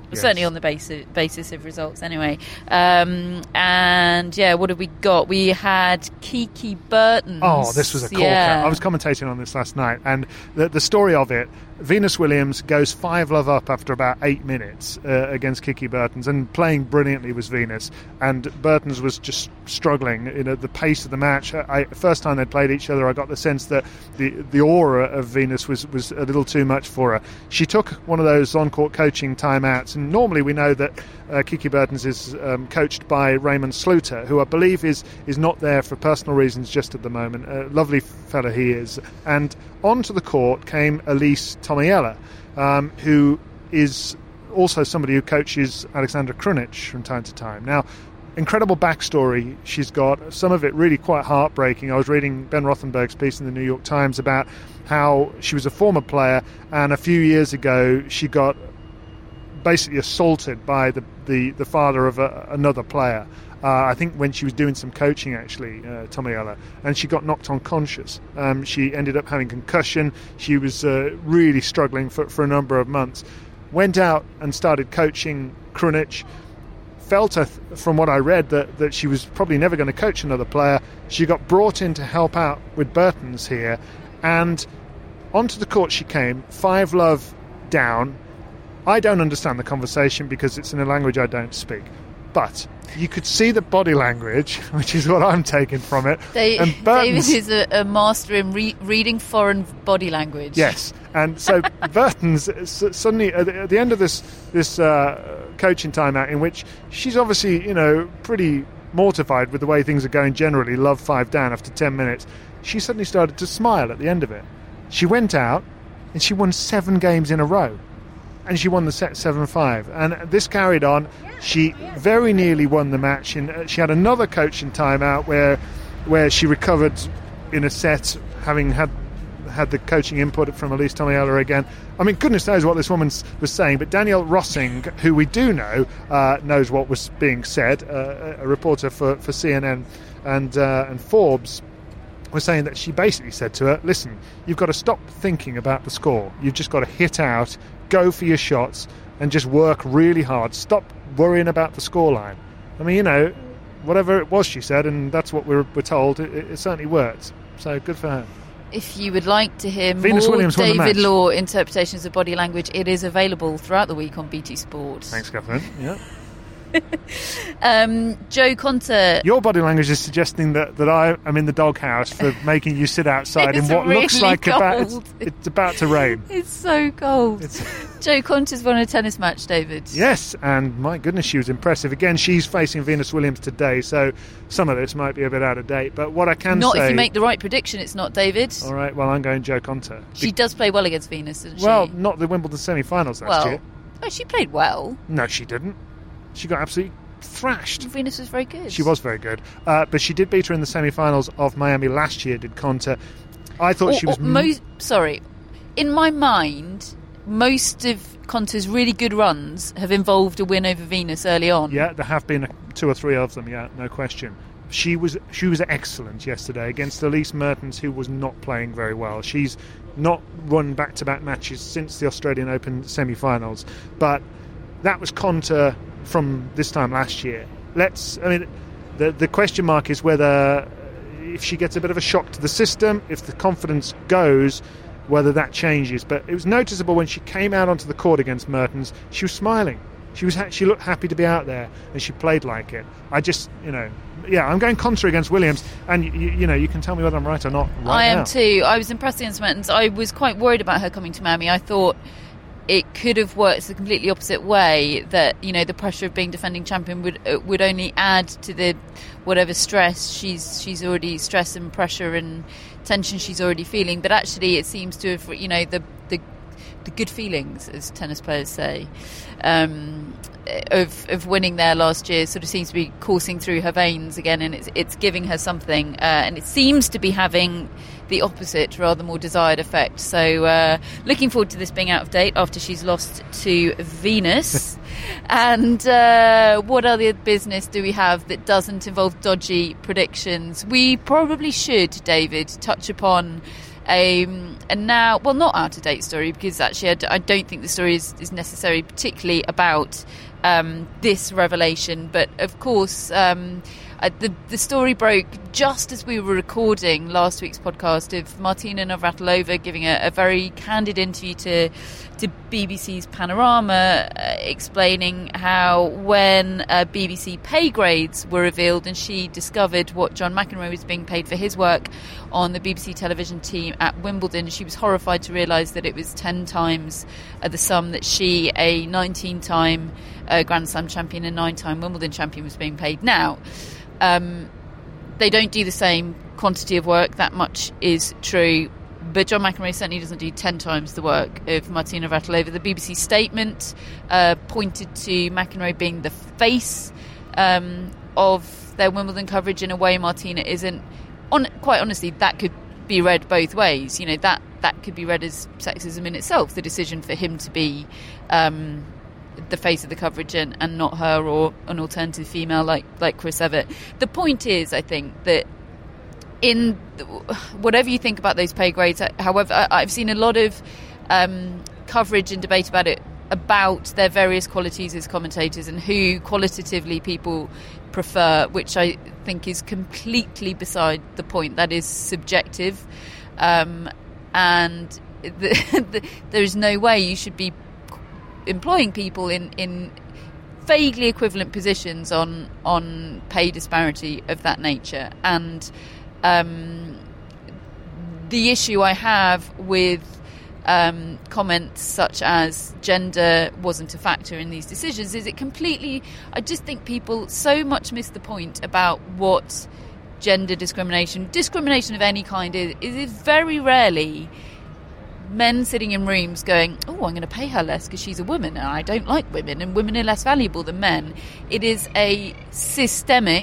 Yes. Certainly on the basis basis of results, anyway. Um, and yeah, what have we got? We had Kiki Bertens. Oh, this was a corker. Yeah. I was commentating on this last night, and the the story of it. Venus Williams goes five love up after about eight minutes uh, against Kiki Bertens, and playing brilliantly was Venus. And Bertens was just struggling. You know, the pace of the match. I, first time they played each other, I got the sense that the the aura of Venus was was a little too much for her. She took one of those on-court coaching timeouts, and normally we know that uh, Kiki Bertens is um, coached by Raymond Sluter, who I believe is is not there for personal reasons just at the moment. A lovely fella he is. And onto the court came Elise Tomiella, um, who is also somebody who coaches Alexandra Krunic from time to time. Now, incredible backstory she's got, some of it really quite heartbreaking. I was reading Ben Rothenberg's piece in the New York Times about how she was a former player, and a few years ago she got basically assaulted by the, the, the father of a, another player. Uh, I think when she was doing some coaching, actually, uh, Tomiella, and she got knocked unconscious. Um, she ended up having concussion. She was uh, really struggling for, for a number of months. Went out and started coaching Krunic. Felt, uh, from what I read, that, that she was probably never going to coach another player. She got brought in to help out with Bertens here, and onto the court she came, five love down. I don't understand the conversation because it's in a language I don't speak. But you could see the body language, which is what I'm taking from it. They, and Bertens, David is a, a master in re- reading foreign body language. Yes, and so Bertens suddenly at the, at the end of this this uh, coaching timeout, in which she's obviously, you know, pretty mortified with the way things are going generally, love five down after ten minutes, she suddenly started to smile at the end of it. She went out and she won seven games in a row. And she won the set seven five. And this carried on. She very nearly won the match. And uh, she had another coaching timeout where where she recovered in a set, having had had the coaching input from Elise Tomiella again. I mean, goodness knows what this woman was saying. But Danielle Rossing, who we do know, uh, knows what was being said, uh, a reporter for, for C N N and uh, and Forbes, was saying that she basically said to her, listen, you've got to stop thinking about the score. You've just got to hit out, go for your shots, and just work really hard. Stop worrying about the scoreline. I mean, you know, whatever it was she said, and that's what we're, we're told, it, it certainly worked. So good for her. If you would like to hear Venus more Williams David Law interpretations of body language, it is available throughout the week on B T Sport. Thanks, Catherine. Yeah. um, Jo Konta. Your body language is suggesting that, that I am in the doghouse for making you sit outside in what really looks like about, it's, cold. it's about to rain. It's so cold. It's Jo Konta's won a tennis match, David. Yes, and my goodness, she was impressive. Again, she's facing Venus Williams today, so some of this might be a bit out of date. But what I can not say... Not if you make the right prediction, it's not, David. All right, well, I'm going Jo Konta. She Be- does play well against Venus, doesn't she? Well, not the Wimbledon semi-finals last well, year. Oh, she played well. No, she didn't. She got absolutely thrashed. Venus was very good. She was very good. Uh, but she did beat her in the semi-finals of Miami last year, did Konta. I thought or, she was... Or most, sorry. In my mind, most of Konta's really good runs have involved a win over Venus early on. Yeah, there have been two or three of them, yeah, no question. She was she was excellent yesterday against Elise Mertens, who was not playing very well. She's not won back-to-back matches since the Australian Open semi-finals. But that was Konta from this time last year. Let's, I mean, the the question mark is whether if she gets a bit of a shock to the system, if the confidence goes, whether that changes. But it was noticeable when she came out onto the court against Mertens, she was smiling. She was ha- she looked happy to be out there, and she played like it. I just, you know, yeah, I'm going Konta against Williams, and you, you know, you can tell me whether I'm right or not. Right I am now. too. I was impressed against Mertens. I was quite worried about her coming to Miami. I thought it could have worked the completely opposite way, that, you know, the pressure of being defending champion would uh, would only add to the whatever stress she's she's already stress and pressure and tension she's already feeling. But actually, it seems to have, you know, the the, the good feelings, as tennis players say, um, of of winning there last year sort of seems to be coursing through her veins again, and it's it's giving her something, uh, and it seems to be having the opposite, rather more desired effect. So uh, looking forward to this being out of date after she's lost to Venus. And uh, what other business do we have that doesn't involve dodgy predictions? We probably should, David, touch upon Um, and now, well, not out-of-date story, because actually I, d- I don't think the story is, is necessarily particularly about um, this revelation. But of course, um, uh, the, the story broke just as we were recording last week's podcast of Martina Navratilova giving a, a very candid interview to to B B C's Panorama, uh, explaining how when uh, B B C pay grades were revealed and she discovered what John McEnroe was being paid for his work on the B B C television team at Wimbledon, she was horrified to realise that it was ten times uh, the sum that she, a nineteen-time uh, Grand Slam champion and nine-time Wimbledon champion, was being paid now. Um, they don't do the same quantity of work, that much is true. But John McEnroe certainly doesn't do ten times the work of Martina Navratilova. The B B C statement uh, pointed to McEnroe being the face um, of their Wimbledon coverage in a way Martina isn't. On, quite honestly, that could be read both ways. You know, that, that could be read as sexism in itself, the decision for him to be um, the face of the coverage and, and not her, or an alternative female like, like Chris Evert. The point is, I think, that in whatever you think about those pay grades, however, I've seen a lot of um, coverage and debate about it, about their various qualities as commentators and who qualitatively people prefer, which I think is completely beside the point. That is subjective, um, and the, the, there is no way you should be employing people in, in vaguely equivalent positions on on pay disparity of that nature. And Um, the issue I have with um, comments such as gender wasn't a factor in these decisions is it completely, I just think people so much miss the point about what gender discrimination, discrimination of any kind is. It is very rarely men sitting in rooms going, oh, I'm going to pay her less because she's a woman and I don't like women and women are less valuable than men. It is a systemic,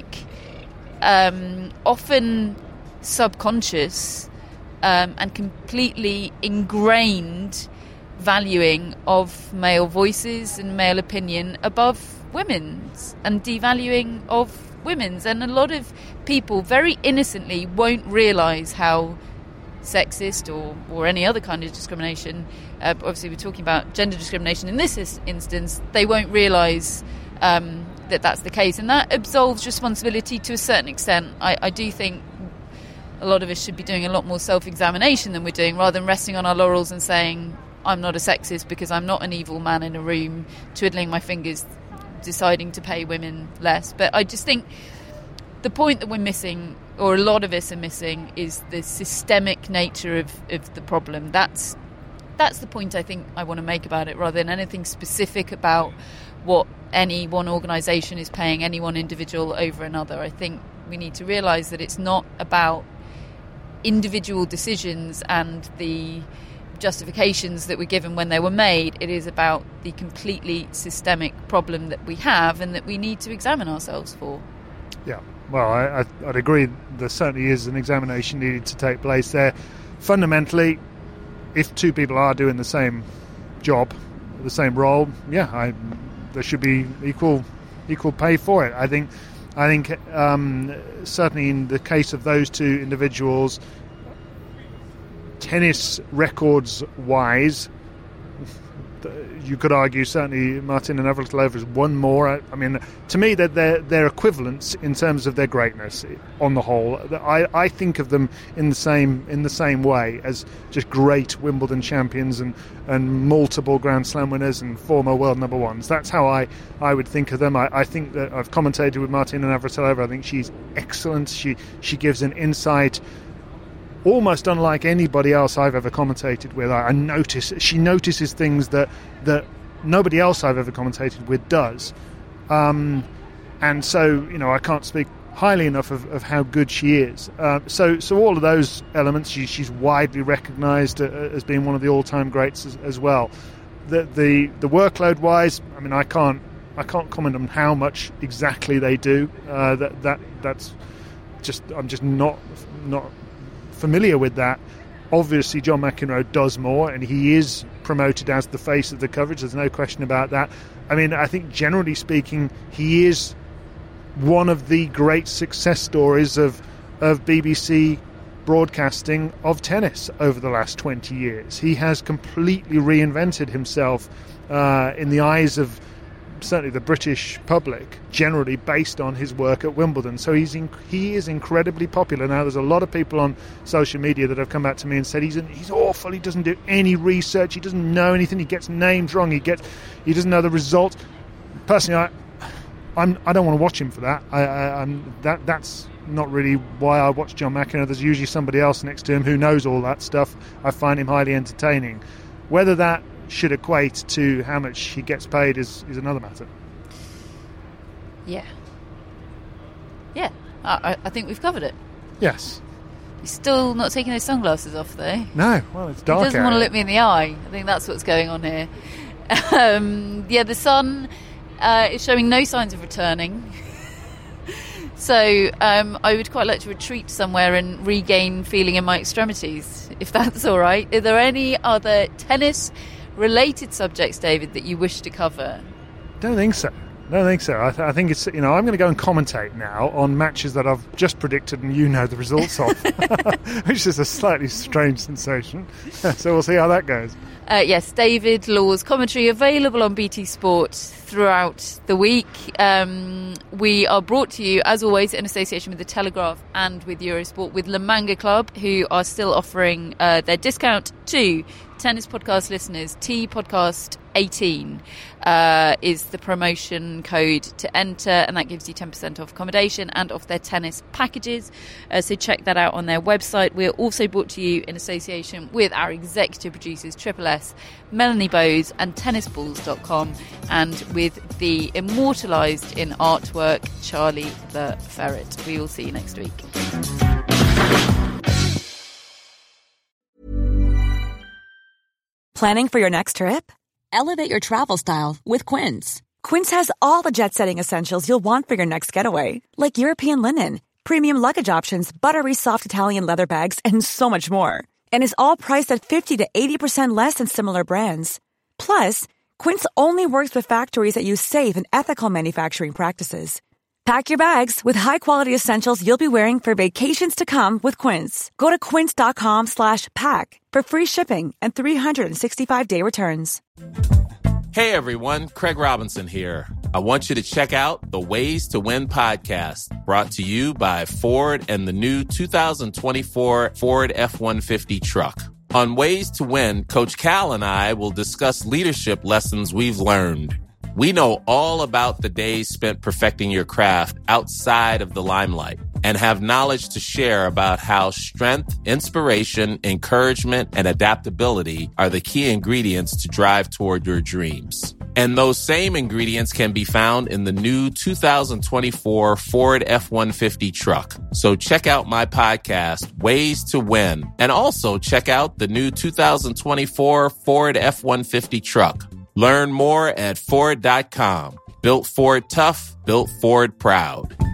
um, often subconscious um, and completely ingrained valuing of male voices and male opinion above women's, and devaluing of women's. And a lot of people very innocently won't realise how sexist or, or any other kind of discrimination, uh, obviously we're talking about gender discrimination in this instance, they won't realise um, that that's the case. And that absolves responsibility to a certain extent. I, I do think a lot of us should be doing a lot more self-examination than we're doing, rather than resting on our laurels and saying, I'm not a sexist because I'm not an evil man in a room twiddling my fingers deciding to pay women less. But I just think the point that we're missing, or a lot of us are missing, is the systemic nature of, of the problem. That's that's the point I think I want to make about it, rather than anything specific about what any one organisation is paying any one individual over another. I think we need to realise that it's not about individual decisions and the justifications that were given when they were made. It is about the completely systemic problem that we have and that we need to examine ourselves for. Yeah, well, I, I'd agree there certainly is an examination needed to take place there. Fundamentally, if two people are doing the same job, the same role, yeah, I, there should be equal equal pay for it. I think I think um, certainly in the case of those two individuals, tennis records-wise, you could argue certainly Martina Navratilova has won more. I mean, to me, that they're, they're equivalents in terms of their greatness on the whole. I, I think of them in the same in the same way as just great Wimbledon champions and, and multiple Grand Slam winners and former world number ones. That's how I, I would think of them. I, I think that I've commentated with Martina Navratilova. I think she's excellent. She she gives an insight almost unlike anybody else I've ever commentated with. I, I notice she notices things that that nobody else I've ever commentated with does, um, and so you know I can't speak highly enough of, of how good she is. Uh, so so all of those elements, she, she's widely recognised uh, as being one of the all-time greats as, as well. The the the workload wise, I mean I can't I can't comment on how much exactly they do. Uh, that that that's just I'm just not not. familiar with that. Obviously John McEnroe does more and he is promoted as the face of the coverage, there's no question about that. I mean, I think generally speaking he is one of the great success stories of of B B C broadcasting of tennis over the last twenty years. He has completely reinvented himself uh, in the eyes of certainly the British public, generally based on his work at Wimbledon. So he's in, he is incredibly popular. Now, there's a lot of people on social media that have come back to me and said he's he's awful, he doesn't do any research, he doesn't know anything, he gets names wrong, he gets he doesn't know the results. Personally, I I'm, I don't want to watch him for that. I, I, I'm, that that's not really why I watch John McEnroe. There's usually somebody else next to him who knows all that stuff. I find him highly entertaining. Whether that should equate to how much he gets paid is, is another matter. Yeah. Yeah, I, I think we've covered it. Yes. He's still not taking those sunglasses off, though. No, well, it's dark. He doesn't out. want to look me in the eye. I think that's what's going on here. Um, yeah, the sun uh, is showing no signs of returning. So um, I would quite like to retreat somewhere and regain feeling in my extremities, if that's all right. Are there any other tennis-related subjects, David, that you wish to cover? Don't think so. Don't think so. I, th- I think it's, you know, I'm going to go and commentate now on matches that I've just predicted and you know the results of, which is a slightly strange sensation. So we'll see how that goes. Uh, yes, David Law's commentary available on B T Sport throughout the week. Um, we are brought to you, as always, in association with The Telegraph and with Eurosport, with La Manga Club, who are still offering uh, their discount to tennis podcast listeners. T Podcast eighteen uh, is the promotion code to enter, and that gives you ten percent off accommodation and off their tennis packages. Uh, so check that out on their website. We're also brought to you in association with our executive producers, Triple S, Melanie Bowes, and tennis balls dot com, and with the immortalised in artwork, Charlie the Ferret. We will see you next week. Planning for your next trip? Elevate your travel style with Quince. Quince has all the jet-setting essentials you'll want for your next getaway, like European linen, premium luggage options, buttery soft Italian leather bags, and so much more. And is all priced at fifty to eighty percent less than similar brands. Plus, Quince only works with factories that use safe and ethical manufacturing practices. Pack your bags with high-quality essentials you'll be wearing for vacations to come with Quince. Go to quince.com slash pack for free shipping and three sixty-five day returns. Hey everyone, Craig Robinson here. I want you to check out the Ways to Win podcast, brought to you by Ford and the new two thousand twenty-four Ford F one fifty truck. On Ways to Win, Coach Cal and I will discuss leadership lessons we've learned. We know all about the days spent perfecting your craft outside of the limelight and have knowledge to share about how strength, inspiration, encouragement, and adaptability are the key ingredients to drive toward your dreams. And those same ingredients can be found in the new two thousand twenty-four Ford F one fifty truck. So check out my podcast, Ways to Win, and also check out the new two thousand twenty-four Ford F one fifty truck. Learn more at Ford dot com. Built Ford tough, built Ford proud.